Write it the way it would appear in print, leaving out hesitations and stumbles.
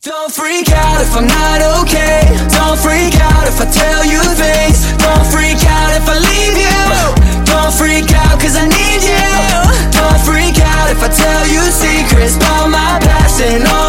Don't freak out if I'm not okay. Don't freak out if I tell you things. Don't freak out if I leave you. Don't freak out cause I need you. Don't freak out if I tell you secrets about my past and all